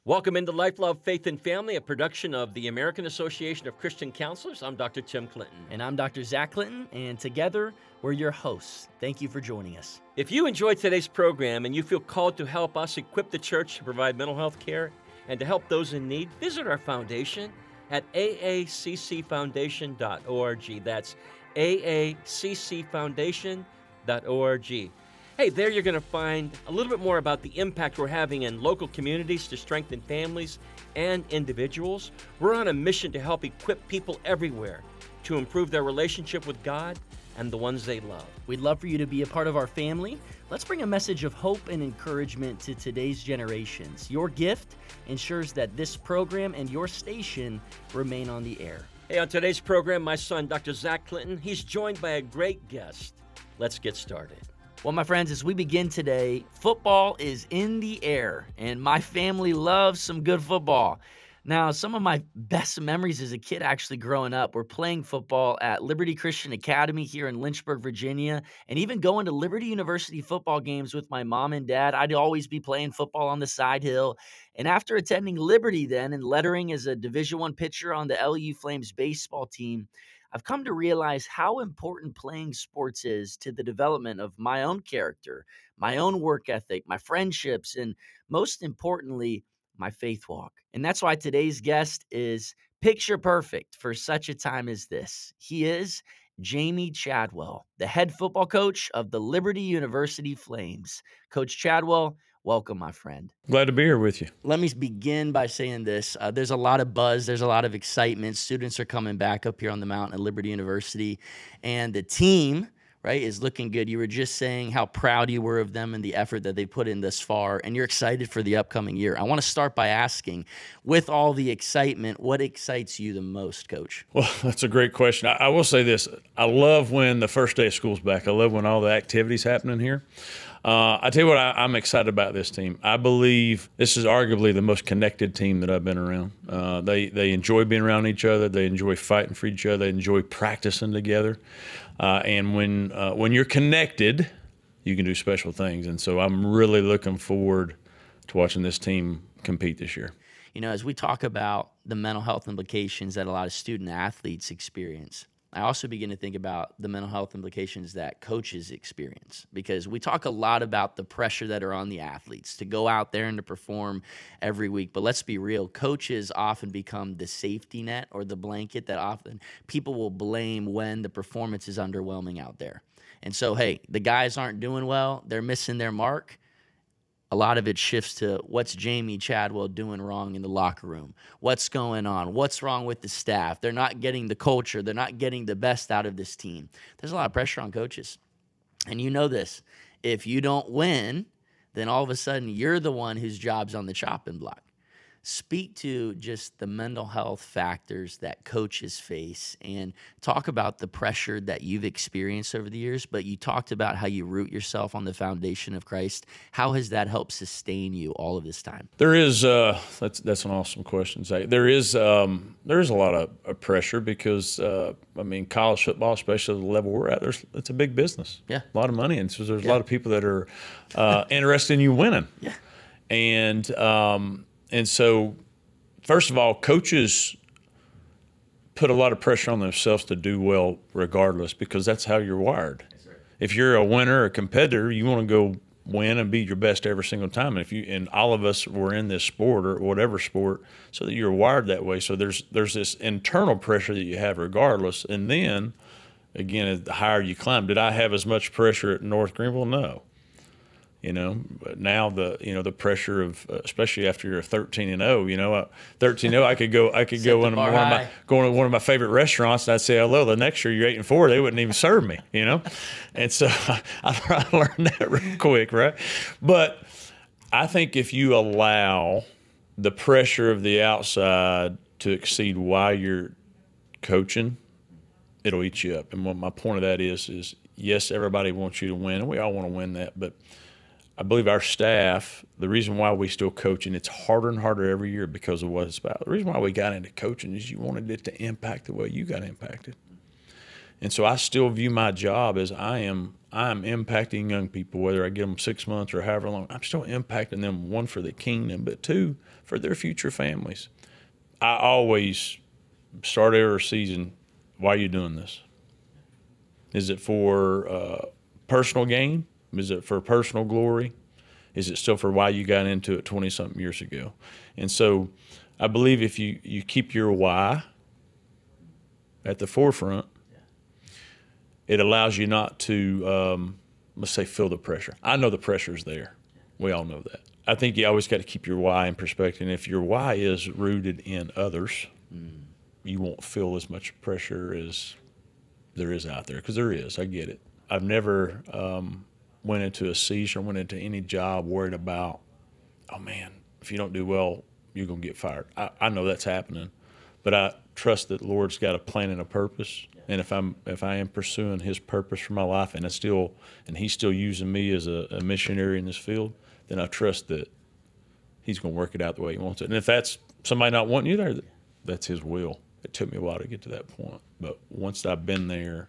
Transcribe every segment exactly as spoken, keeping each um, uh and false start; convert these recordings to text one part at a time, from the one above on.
Welcome into Life, Love, Faith, and Family, a production of the American Association of Christian Counselors. I'm Doctor Tim Clinton. And I'm Doctor Zach Clinton, and together we're your hosts. Thank you for joining us. If you enjoyed today's program and you feel called to help us equip the church to provide mental health care and to help those in need, visit our foundation at a a c c foundation dot org. That's a a c c foundation dot org. Hey, there you're going to find a little bit more about the impact we're having in local communities to strengthen families and individuals. We're on a mission to help equip people everywhere to improve their relationship with God and the ones they love. We'd love for you to be a part of our family. Let's bring a message of hope and encouragement to today's generations. Your gift ensures that this program and your station remain on the air. Hey, on today's program, my son, Doctor Zach Clinton, he's joined by a great guest. Let's get started. Well, my friends, as we begin today, football is in the air, and my family loves some good football. Now, some of my best memories as a kid actually growing up were playing football at Liberty Christian Academy here in Lynchburg, Virginia, and even going to Liberty University football games with my mom and dad. I'd always be playing football on the side hill. And after attending Liberty then and lettering as a Division One pitcher on the L U Flames baseball team, I've come to realize how important playing sports is to the development of my own character, my own work ethic, my friendships, and most importantly, my faith walk. And that's why today's guest is picture perfect for such a time as this. He is Jamey Chadwell, the head football coach of the Liberty University Flames. Coach Chadwell, welcome, my friend. Glad to be here with you. Let me begin by saying this. Uh, there's a lot of buzz. There's a lot of excitement. Students are coming back up here on the mountain at Liberty University. And the team, right, is looking good. You were just saying how proud you were of them and the effort that they put in this far. And you're excited for the upcoming year. I want to start by asking, with all the excitement, what excites you the most, Coach? Well, that's a great question. I, I will say this. I love when the first day of school's back. I love when all the activity's happening here. Uh, I tell you what, I, I'm excited about this team. I believe this is arguably the most connected team that I've been around. Uh, they they enjoy being around each other. They enjoy fighting for each other. They enjoy practicing together. Uh, and when uh, when you're connected, you can do special things. And so I'm really looking forward to watching this team compete this year. You know, as we talk about the mental health implications that a lot of student athletes experience, I also begin to think about the mental health implications that coaches experience, because we talk a lot about the pressure that are on the athletes to go out there and to perform every week. But let's be real, coaches often become the safety net or the blanket that often people will blame when the performance is underwhelming out there. And so, hey, the guys aren't doing well, they're missing their mark. A lot of it shifts to what's Jamey Chadwell doing wrong in the locker room? What's going on? What's wrong with the staff? They're not getting the culture. They're not getting the best out of this team. There's a lot of pressure on coaches. And you know this. If you don't win, then all of a sudden you're the one whose job's on the chopping block. Speak to just the mental health factors that coaches face and talk about the pressure that you've experienced over the years, but you talked about how you root yourself on the foundation of Christ. How has that helped sustain you all of this time? There is uh, that's that's an awesome question, Zach. There is um, there is a lot of, of pressure because uh, I mean college football, especially the level we're at, there's it's a big business. Yeah, a lot of money, and so there's yeah. a lot of people that are uh, interested in you winning. Yeah, and um, And so, first of all, coaches put a lot of pressure on themselves to do well regardless, because that's how you're wired. Right. If you're a winner, a competitor, you want to go win and be your best every single time. And if you and all of us were in this sport or whatever sport, so that you're wired that way. So there's there's this internal pressure that you have regardless. And then, again, the higher you climb, did I have as much pressure at North Greenville? No. You know, but now the you know the pressure of uh, especially after you're thirteen and oh, you know, uh, thirteen and oh, I could go I could go into one of my go into one of my favorite restaurants and I'd say hello. The next year you're eight and four, they wouldn't even serve me, you know, and so I, I learned that real quick, right? But I think if you allow the pressure of the outside to exceed why you're coaching, it'll eat you up. And what my point of that is is yes, everybody wants you to win, and we all want to win that, but I believe our staff, the reason why we still coach, and it's harder and harder every year because of what it's about. The reason why we got into coaching is you wanted it to impact the way you got impacted. And so I still view my job as I am I am impacting young people, whether I give them six months or however long. I'm still impacting them, one, for the kingdom, but two, for their future families. I always start every season, why are you doing this? Is it for uh, personal gain? Is it for personal glory? Is it still for why you got into it twenty-something years ago? And so I believe if you, you keep your why at the forefront, it allows you not to, um, let's say, feel the pressure. I know the pressure is there. We all know that. I think you always got to keep your why in perspective. And if your why is rooted in others, mm. you won't feel as much pressure as there is out there, because there is. I get it. I've never um, went into a season or went into any job worried about, oh, man, if you don't do well, you're going to get fired. I, I know that's happening, but I trust that the Lord's got a plan and a purpose. And if I'm if I am pursuing His purpose for my life, and it's still and He's still using me as a, a missionary in this field, then I trust that He's going to work it out the way He wants it. And if that's somebody not wanting you there, that's His will. It took me a while to get to that point, but once I've been there,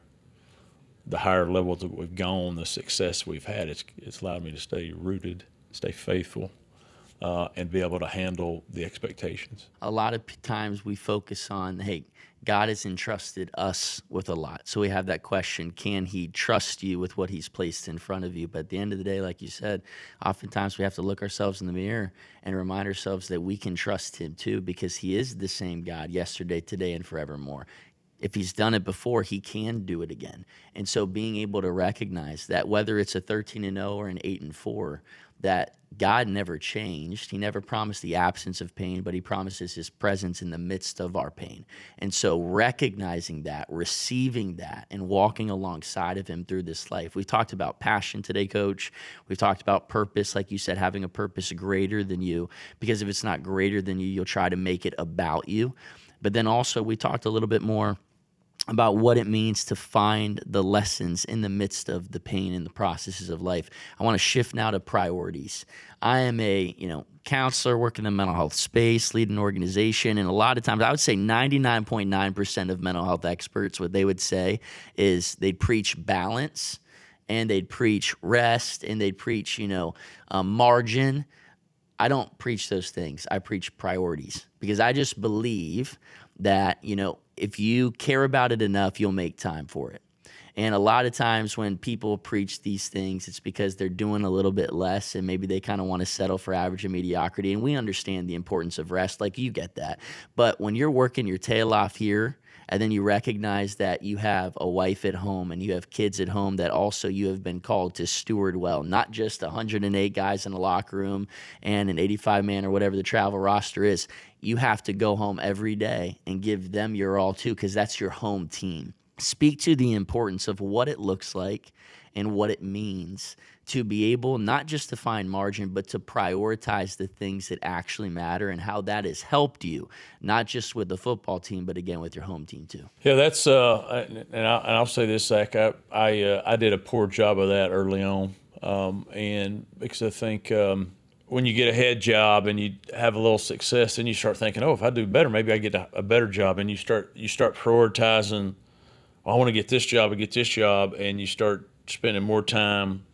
the higher levels that we've gone, the success we've had, it's it's allowed me to stay rooted, stay faithful, uh, and be able to handle the expectations. A lot of times we focus on, hey, God has entrusted us with a lot. So we have that question, can He trust you with what He's placed in front of you? But at the end of the day, like you said, oftentimes we have to look ourselves in the mirror and remind ourselves that we can trust Him too, because He is the same God yesterday, today, and forevermore. If He's done it before, He can do it again. And so being able to recognize that, whether it's a thirteen and oh or an eight and four, that God never changed. He never promised the absence of pain, but He promises His presence in the midst of our pain. And so recognizing that, receiving that, and walking alongside of Him through this life. We talked about passion today, Coach. We've talked about purpose, like you said, having a purpose greater than you, because if it's not greater than you, you'll try to make it about you. But then also we talked a little bit more about what it means to find the lessons in the midst of the pain and the processes of life. I want to shift now to priorities. I am a, you know, counselor working in the mental health space, lead an organization, and a lot of times I would say ninety-nine point nine percent of mental health experts, what they would say is they'd preach balance, and they'd preach rest, and they'd preach, you know, um, margin. I don't preach those things. I preach priorities, because I just believe that, you know, if you care about it enough, you'll make time for it. And a lot of times when people preach these things, it's because they're doing a little bit less, and maybe they kind of want to settle for average and mediocrity. And we understand the importance of rest, like you get that. But when you're working your tail off here, and then you recognize that you have a wife at home and you have kids at home that also you have been called to steward well, not just one hundred eight guys in a locker room and an eighty-five man or whatever the travel roster is. You have to go home every day and give them your all too, because that's your home team. Speak to the importance of what it looks like and what it means to be able not just to find margin, but to prioritize the things that actually matter, and how that has helped you, not just with the football team, but again with your home team too. Yeah, that's uh, and, I, and I'll say this, Zach, I I, uh, I did a poor job of that early on, um, and because I think um, when you get a head job and you have a little success, then you start thinking, oh, if I do better, maybe I get a, a better job, and you start you start prioritizing. I want to get this job and get this job, and you start spending more time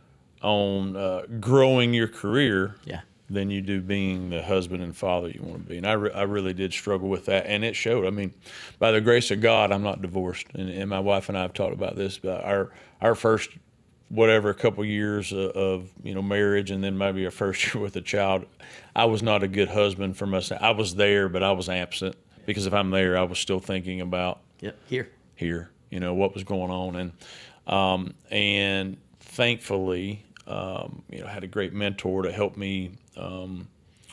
on uh, growing your career yeah. than you do being the husband and father you want to be. And I, re- I really did struggle with that, and it showed. I mean, by the grace of God, I'm not divorced, and, and my wife and I have talked about this. But our our first whatever a couple years of, of you know marriage, and then maybe our first year with a child, I was not a good husband for myself. I was there, but I was absent, because if I'm there, I was still thinking about yep. here. here, you know, what was going on. And um, and thankfully, um, you know, I had a great mentor to help me um,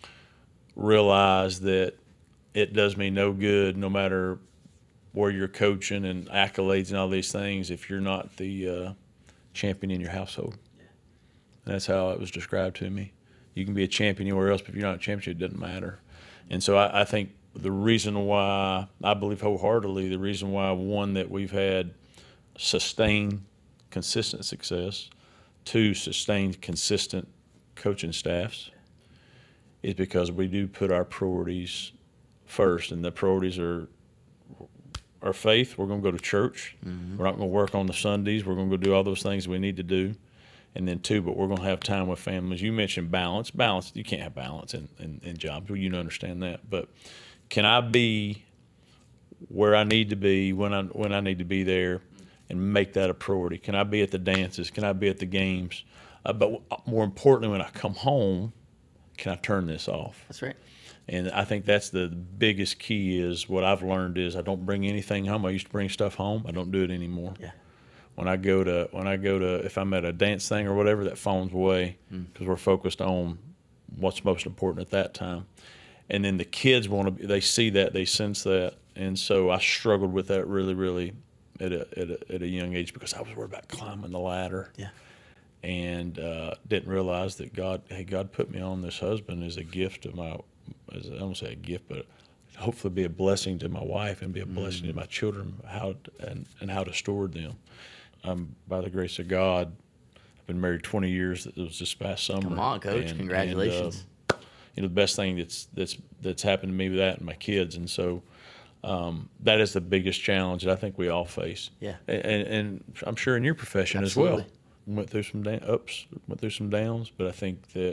realize that it does me no good, no matter where you're coaching and accolades and all these things, if you're not the uh, champion in your household. Yeah. And that's how it was described to me. You can be a champion anywhere else, but if you're not a champion, it doesn't matter. And so I, I think the reason why, I believe wholeheartedly, the reason why, one, that we've had sustained, consistent success, two, sustained, consistent coaching staffs, is because we do put our priorities first. And the priorities are our faith. We're going to go to church. Mm-hmm. We're not going to work on the Sundays. We're going to go do all those things we need to do. And then two, but we're going to have time with families. You mentioned balance. Balance, you can't have balance in, in, in jobs. Well, you understand that. But can I be where I need to be when I when I need to be there and make that a priority? Can I be at the dances? Can I be at the games? Uh, but more importantly, when I come home, can I turn this off? That's right. And I think that's the biggest key is what I've learned is I don't bring anything home. I used to bring stuff home. I don't do it anymore. Yeah. When I go to, when I go to, if I'm at a dance thing or whatever, that phone's away because mm. we're focused on what's most important at that time. And then the kids want to, they see that, they sense that. And so I struggled with that really, really at a, at a, at a young age because I was worried about climbing the ladder. Yeah. And uh, didn't realize that God, hey, God put me on this husband as a gift of my, as I don't say a gift, but hopefully be a blessing to my wife and be a blessing mm. to my children, how to, and, and how to steward them. Um, by the grace of God, I've been married twenty years. It was this past summer. Come on, Coach! And, Congratulations. And, uh, you know, the best thing that's that's that's happened to me with that and my kids, and so um, that is the biggest challenge that I think we all face. Yeah, and, and I'm sure in your profession Absolutely. as well, went through some da- ups, went through some downs, but I think that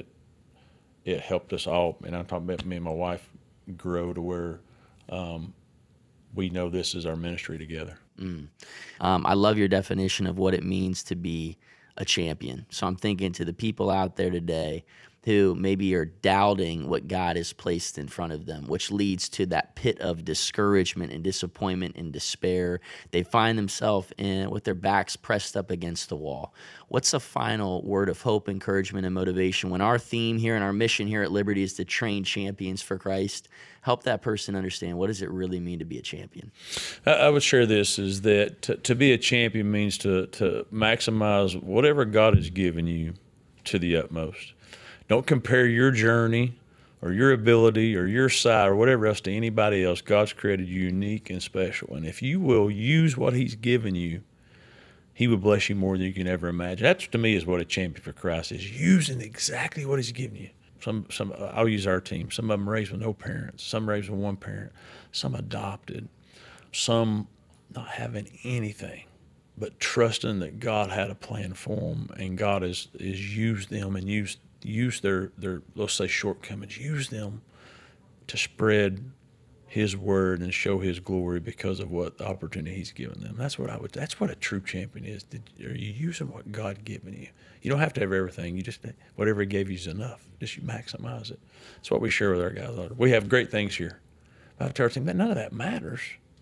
it helped us all. And I'm talking about me and my wife grow to where um, we know this is our ministry together. Mm. Um, I love your definition of what it means to be a champion. So I'm thinking to the people out there today who maybe are doubting what God has placed in front of them, which leads to that pit of discouragement and disappointment and despair. They find themselves in with their backs pressed up against the wall. What's a final word of hope, encouragement, and motivation when our theme here and our mission here at Liberty is to train champions for Christ? Help that person understand, what does it really mean to be a champion? I would share this, is that to, to be a champion means to, to maximize whatever God has given you to the utmost. Don't compare your journey or your ability or your side or whatever else to anybody else. God's created you unique and special. And if you will use what he's given you, he will bless you more than you can ever imagine. That, to me, is what a champion for Christ is, using exactly what he's given you. Some, some. I'll use our team. Some of them raised with no parents. Some raised with one parent. Some adopted. Some not having anything, but trusting that God had a plan for them, and God has, has used them and used use their, their, let's say, shortcomings, use them to spread his word and show his glory because of what the opportunity he's given them. That's what I would, that's what a true champion is. Did, are you using what God given you? You don't have to have everything. You just, whatever he gave you is enough. Just you maximize it. That's what we share with our guys. We have great things here. But I have to tell our team that none of that matters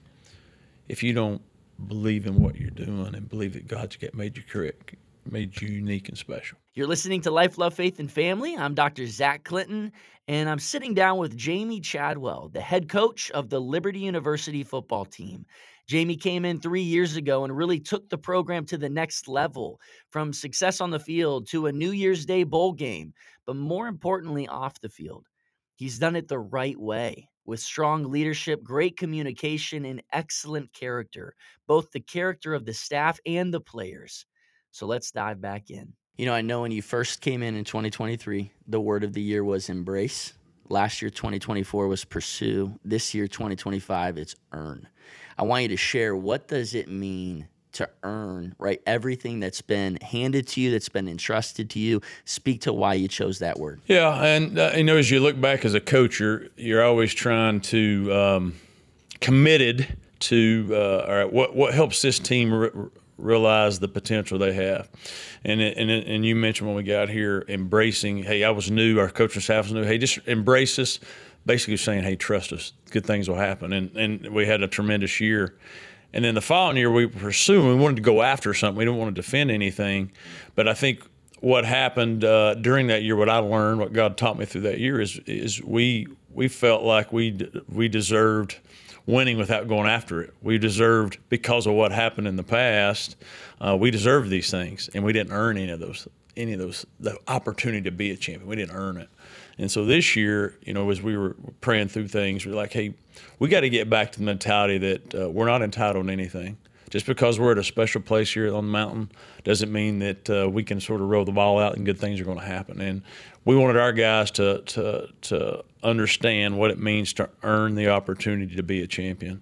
if you don't believe in what you're doing and believe that God's got made you correct, made you unique and special. You're listening to Life, Love, Faith, and Family. I'm Doctor Zach Clinton, and I'm sitting down with Jamie Chadwell, the head coach of the Liberty University football team. Jamie came in three years ago and really took the program to the next level, from success on the field to a New Year's Day bowl game, but more importantly, off the field. He's done it the right way, with strong leadership, great communication, and excellent character, both the character of the staff and the players. So let's dive back in. You know, I know when you first came in in twenty twenty-three, the word of the year was embrace. Last year, twenty twenty-four, was pursue. This year, twenty twenty-five, it's earn. I want you to share, what does it mean to earn, right? Everything that's been handed to you, that's been entrusted to you. Speak to why you chose that word. Yeah, and uh, you know, as you look back as a coach, you're, you're always trying to, um, committed to, uh, all right, what, what helps this team re- realize the potential they have. And and and you mentioned when we got here, embracing, hey, I was new, our coaching staff was new, hey, just embrace us, basically saying, hey, trust us, good things will happen. And and we had a tremendous year. And then the following year, we were pursuing, we wanted to go after something, we didn't want to defend anything. But I think what happened uh, during that year, what I learned, what God taught me through that year is is we we felt like we we deserved winning without going after it. We deserved, because of what happened in the past, uh, we deserved these things, and we didn't earn any of those, any of those, the opportunity to be a champion. We didn't earn it. And so this year, you know, as we were praying through things, we we're like, hey, we got to get back to the mentality that uh, we're not entitled to anything. Just because we're at a special place here on the mountain doesn't mean that uh, we can sort of roll the ball out and good things are going to happen. And we wanted our guys to to to understand what it means to earn the opportunity to be a champion.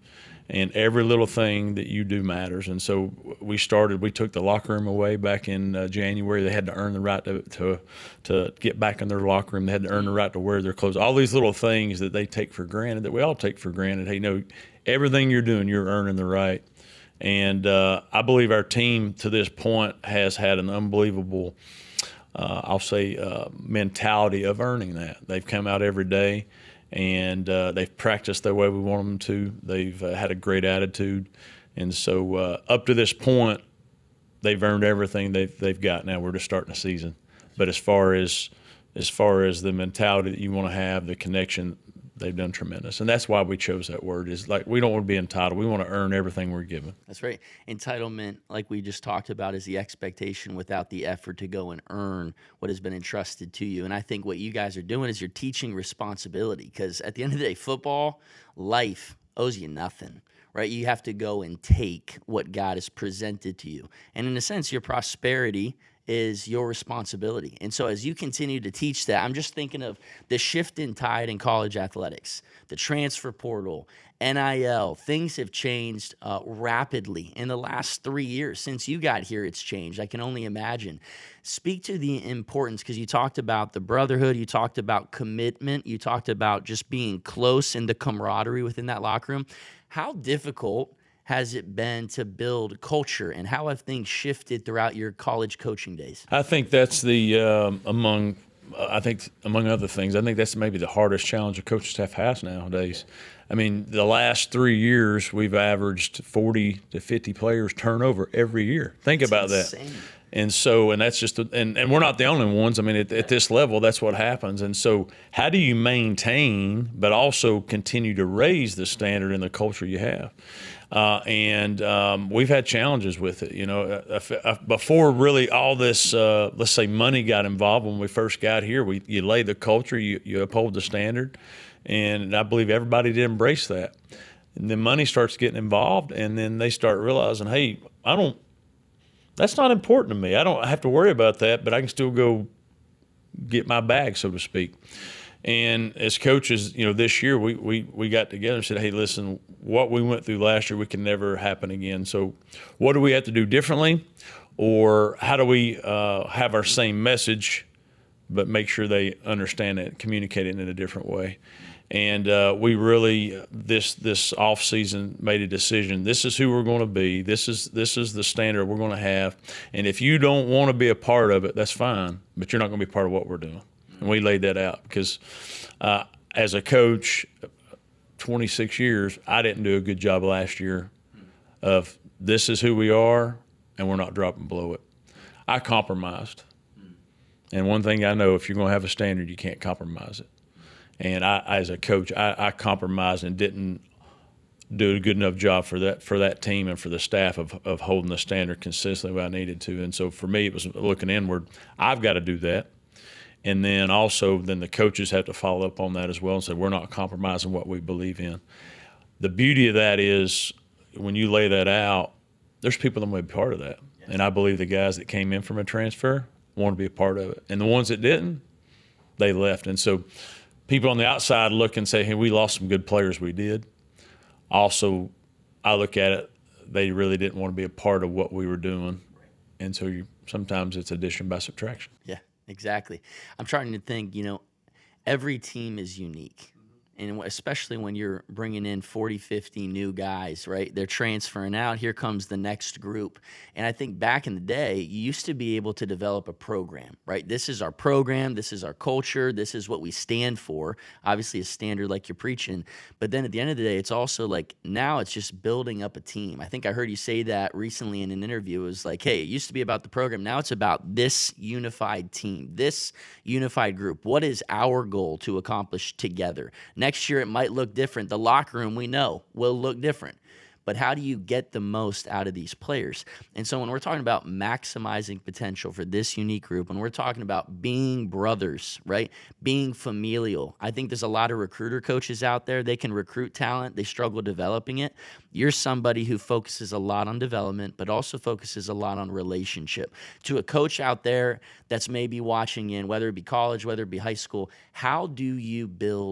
and every little thing that you do matters. And so we started. We took the locker room away back in uh, January. They had to earn the right to, to to get back in their locker room. They had to earn the right to wear their clothes. All these little things that they take for granted, that we all take for granted. Hey, no, everything you're doing, you're earning the right. And uh, I believe our team to this point has had an unbelievable, uh, I'll say, uh, mentality of earning that. They've come out every day, and uh, they've practiced the way we want them to. They've uh, had a great attitude. And so uh, up to this point, they've earned everything they've, they've got. Now we're just starting the season. But as far as as far as the mentality that you want to have, the connection, they've done tremendous. And that's why we chose that word. Is like, we don't want to be entitled. We want to earn everything we're given. That's right. Entitlement, like we just talked about, is the expectation without the effort to go and earn what has been entrusted to you. And I think what you guys are doing is you're teaching responsibility, because at the end of the day, football, life owes you nothing, right? You have to go and take what God has presented to you. And in a sense, your prosperity is your responsibility. And so as you continue to teach that, I'm just thinking of the shift in tide in college athletics, the transfer portal, N I L. Things have changed uh, rapidly in the last three years. Since you got here, it's changed. I can only imagine. Speak to the importance, because you talked about the brotherhood, you talked about commitment, you talked about just being close and the camaraderie within that locker room. How difficult has it been to build culture, and how have things shifted throughout your college coaching days? I think that's the um, among I think among other things, I think that's maybe the hardest challenge a coaching staff has nowadays. I mean, the last three years we've averaged forty to fifty players turnover every year. Think That's about insane. that. And so, and that's just, and, and we're not the only ones. I mean, at, at this level, that's what happens. And so, how do you maintain, but also continue to raise the standard and the culture you have? Uh, and um, we've had challenges with it. You know, uh, uh, before really all this, uh, let's say, money got involved when we first got here, we you lay the culture, you, you uphold the standard, and I believe everybody did embrace that. And then money starts getting involved, and then they start realizing, hey, I don't. That's not important to me. I don't have to worry about that, but I can still go get my bag, so to speak. And as coaches, you know, this year we, we, we got together and said, hey, listen, what we went through last year, we can never happen again. So what do we have to do differently? Or how do we uh, have our same message but make sure they understand it, communicate it in a different way? And uh, we really, this this off season, made a decision. This is who we're going to be. This is this is the standard we're going to have. And if you don't want to be a part of it, that's fine. But you're not going to be part of what we're doing. And we laid that out because, uh, as a coach, twenty-six years, I didn't do a good job last year of this is who we are, and we're not dropping below it. I compromised. And one thing I know, if you're going to have a standard, you can't compromise it. And I, as a coach, I, I compromised and didn't do a good enough job for that for that team and for the staff of, of holding the standard consistently where I needed to. And so for me, it was looking inward. I've got to do that. And then also, then the coaches have to follow up on that as well and say, we're not compromising what we believe in. The beauty of that is when you lay that out, there's people that want to be part of that. Yes. And I believe the guys that came in from a transfer want to be a part of it. And the ones that didn't, they left. And so people on the outside look and say, hey, we lost some good players. We did. Also, I look at it, they really didn't want to be a part of what we were doing. And so you, sometimes it's addition by subtraction. Yeah, exactly. I'm trying to think, you know, every team is unique. And especially when you're bringing in forty, fifty new guys, right? They're transferring out. Here comes the next group. And I think back in the day, you used to be able to develop a program, right? This is our program. This is our culture. This is what we stand for. Obviously, a standard like you're preaching. But then at the end of the day, it's also like now it's just building up a team. I think I heard you say that recently in an interview. It was like, hey, it used to be about the program. Now it's about this unified team, this unified group. What is our goal to accomplish together? Next year, it might look different. The locker room, we know, will look different. But how do you get the most out of these players? And so when we're talking about maximizing potential for this unique group, when we're talking about being brothers, right, being familial, I think there's a lot of recruiter coaches out there. They can recruit talent. They struggle developing it. You're somebody who focuses a lot on development, but also focuses a lot on relationship. To a coach out there that's maybe watching in, whether it be college, whether it be high school, how do you build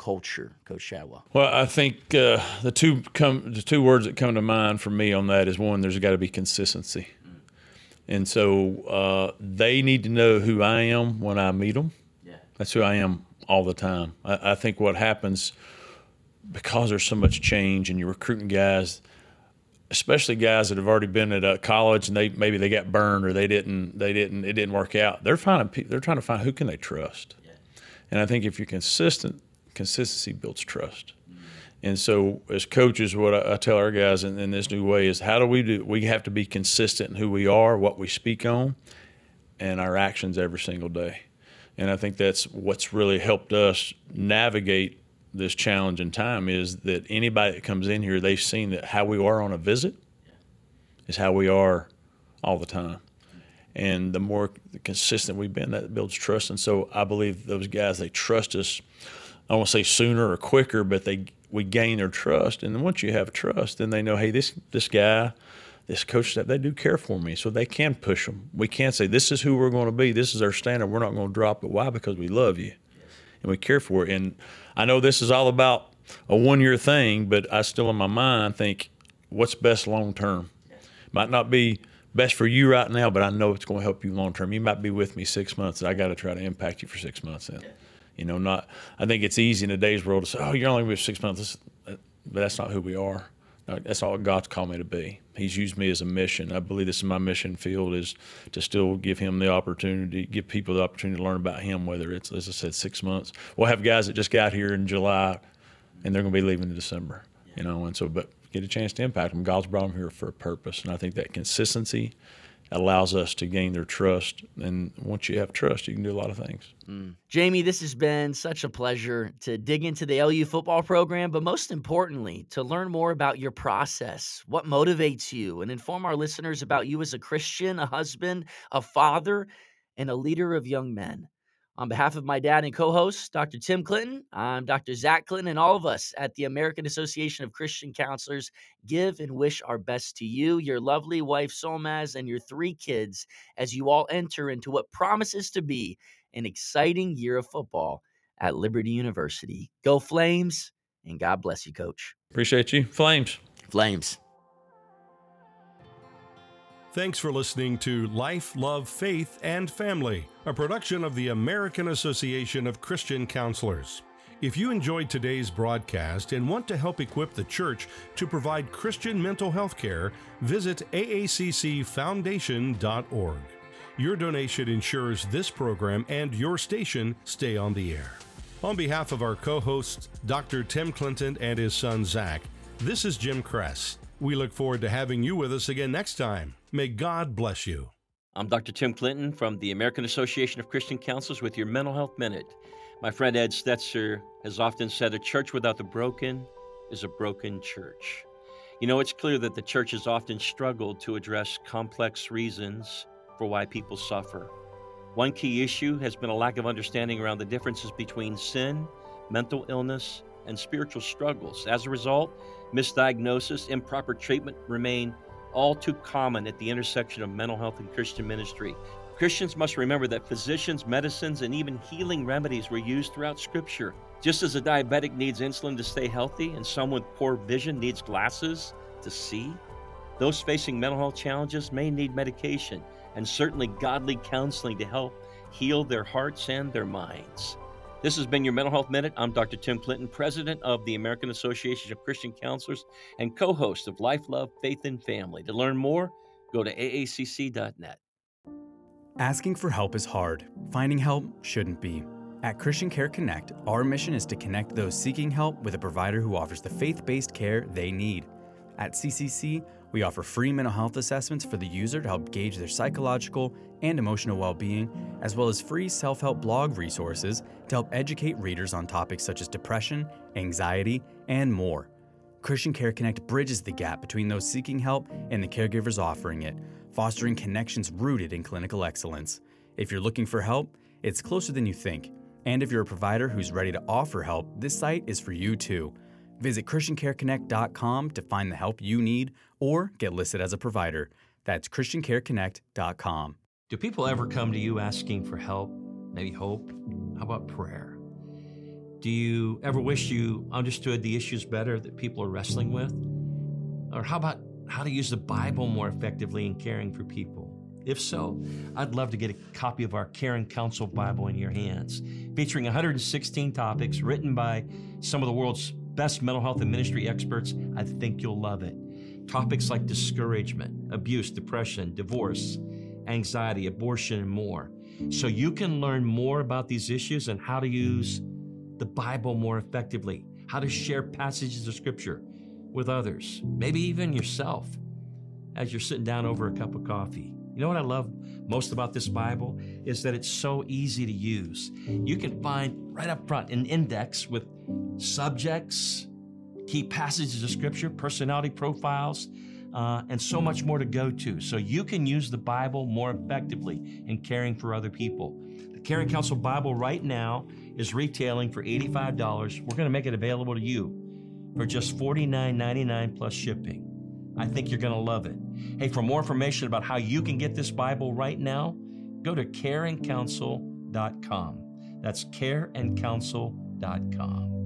culture, Coach Shadwell? Well, I think uh, the two come the two words that come to mind for me on that is, one, there's got to be consistency. And so uh, they need to know who I am when I meet them. Yeah. That's who I am all the time. I, I think what happens, because there's so much change and you're recruiting guys, especially guys that have already been at a college and they maybe they got burned or they didn't they didn't it didn't work out. They're finding they're trying to find who can they trust. Yeah. And I think if you're consistent, consistency builds trust. And so as coaches, what I, I tell our guys in, in this new way is, how do we do? We have to be consistent in who we are, what we speak on, and our actions every single day. And I think that's what's really helped us navigate this challenging time, is that anybody that comes in here, they've seen that how we are on a visit is how we are all the time. And the more consistent we've been, that builds trust. And so I believe those guys, they trust us, I don't want to say sooner or quicker, but they we gain their trust. And then once you have trust, then they know, hey, this this guy, this coach, that they do care for me, so they can push them. We can't say, this is who we're going to be, this is our standard, we're not going to drop it. Why? Because we love you and we care for it. And I know this is all about a one-year thing, but I still in my mind think, what's best long-term? Might not be best for you right now, but I know it's going to help you long-term. You might be with me six months, and I got to try to impact you for six months then. You know, not. I think it's easy in today's world to say, "Oh, you're only with six months," but that's not who we are. No, that's not what God's called me to be. He's used me as a mission. I believe this is my mission field, is to still give Him the opportunity, give people the opportunity to learn about Him. Whether it's, as I said, six months. We'll have guys that just got here in July, and they're going to be leaving in December. You know, and so, but get a chance to impact them. God's brought them here for a purpose, and I think that consistency allows us to gain their trust. And once you have trust, you can do a lot of things. Mm. Jamie, this has been such a pleasure to dig into the L U football program, but most importantly, to learn more about your process, what motivates you, and inform our listeners about you as a Christian, a husband, a father, and a leader of young men. On behalf of my dad and co-host, Doctor Tim Clinton, I'm Doctor Zach Clinton, and all of us at the American Association of Christian Counselors give and wish our best to you, your lovely wife, Solmaz, and your three kids as you all enter into what promises to be an exciting year of football at Liberty University. Go Flames, and God bless you, Coach. Appreciate you. Flames. Flames. Thanks for listening to Life, Love, Faith, and Family, a production of the American Association of Christian Counselors. If you enjoyed today's broadcast and want to help equip the church to provide Christian mental health care, visit A A C C foundation dot org. Your donation ensures this program and your station stay on the air. On behalf of our co-hosts, Doctor Tim Clinton and his son Zach, this is Jim Kress. We look forward to having you with us again next time. May God bless you. I'm Doctor Tim Clinton from the American Association of Christian Counselors with your Mental Health Minute. My friend Ed Stetzer has often said, a church without the broken is a broken church. You know, it's clear that the church has often struggled to address complex reasons for why people suffer. One key issue has been a lack of understanding around the differences between sin, mental illness, and spiritual struggles. As a result, misdiagnosis, improper treatment remain all too common at the intersection of mental health and Christian ministry. Christians must remember that physicians, medicines, and even healing remedies were used throughout Scripture. Just as a diabetic needs insulin to stay healthy and someone with poor vision needs glasses to see, those facing mental health challenges may need medication and certainly godly counseling to help heal their hearts and their minds. This has been your Mental Health Minute. I'm Doctor Tim Clinton, president of the American Association of Christian Counselors and co-host of Life, Love, Faith, and Family. To learn more, go to A A C C dot net. Asking for help is hard. Finding help shouldn't be. At Christian Care Connect, our mission is to connect those seeking help with a provider who offers the faith-based care they need. At C C C, we offer free mental health assessments for the user to help gauge their psychological and emotional well-being, as well as free self-help blog resources to help educate readers on topics such as depression, anxiety, and more. Christian Care Connect bridges the gap between those seeking help and the caregivers offering it, fostering connections rooted in clinical excellence. If you're looking for help, it's closer than you think. And if you're a provider who's ready to offer help, this site is for you too. Visit Christian Care Connect dot com to find the help you need or get listed as a provider. That's Christian Care Connect dot com. Do people ever come to you asking for help, maybe hope? How about prayer? Do you ever wish you understood the issues better that people are wrestling with? Or how about how to use the Bible more effectively in caring for people? If so, I'd love to get a copy of our Caring Counsel Bible in your hands, featuring one hundred sixteen topics written by some of the world's best mental health and ministry experts. I think you'll love it. Topics like discouragement, abuse, depression, divorce, anxiety, abortion, and more. So you can learn more about these issues and how to use the Bible more effectively, how to share passages of Scripture with others, maybe even yourself, as you're sitting down over a cup of coffee. You know what I love most about this Bible is that it's so easy to use. You can find right up front an index with subjects, key passages of Scripture, personality profiles, uh, and so much more to go to. So you can use the Bible more effectively in caring for other people. The Caring Counsel Bible right now is retailing for eighty-five dollars. We're going to make it available to you for just forty-nine ninety-nine plus shipping. I think you're going to love it. Hey, for more information about how you can get this Bible right now, go to care and counsel dot com. That's care and counsel dot com.